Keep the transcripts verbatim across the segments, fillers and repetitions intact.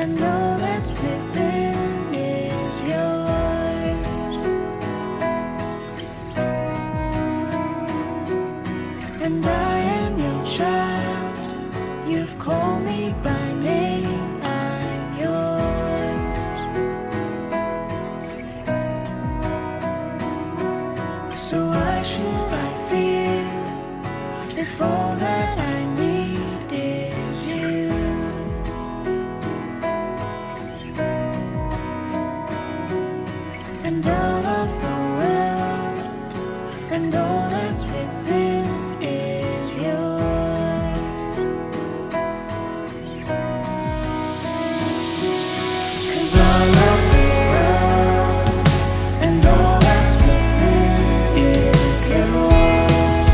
and all that's within is yours. And I am your child, you've called me by name, I'm yours. So why should I fear if all that I need is you? And out of the world, and all that's within is yours. 'Cause I love the world, and all that's within is yours.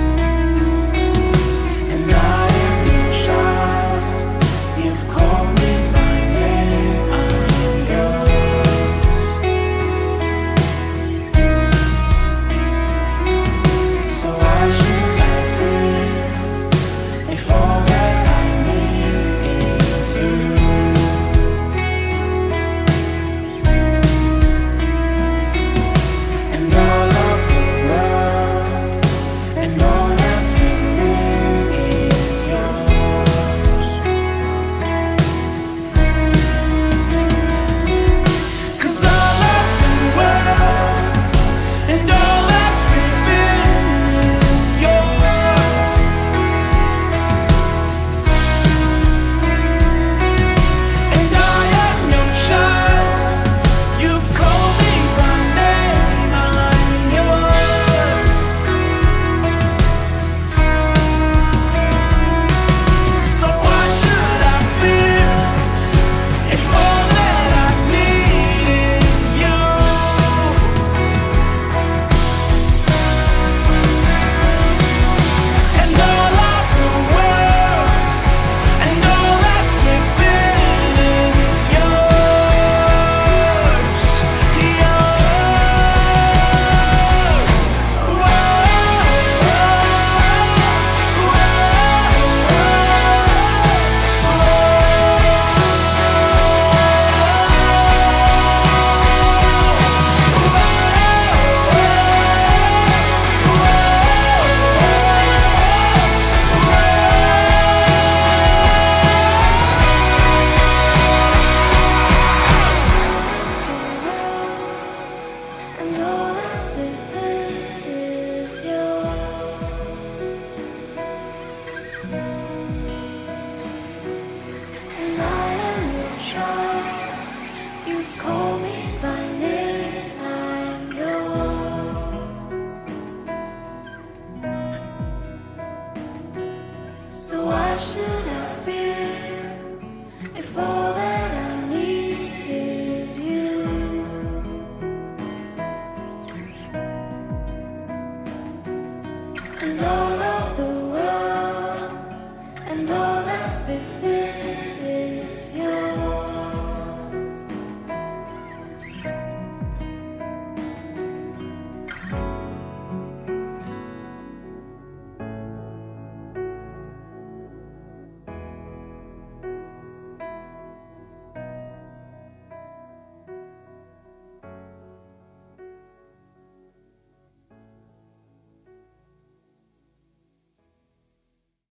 And I am your child, you've called me